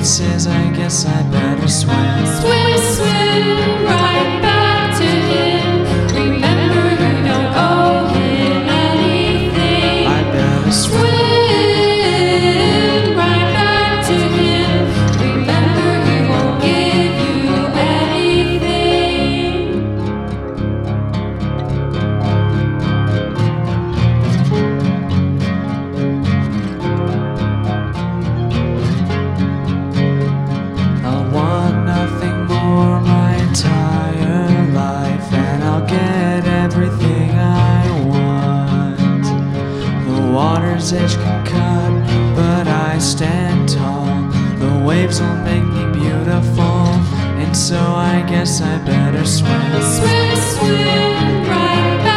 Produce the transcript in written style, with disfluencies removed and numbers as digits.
It says I guess I better swim. Swim, swim, right back to him. Remember you don't owe him anything. I better swim. Swim right back to him. Remember he won't give you anything. I'll want nothing more my entire life, and I'll get everything I want. The water's edge can cut, but I stand tall. The waves will make me beautiful, and so I guess I better swim. Swim, swim right back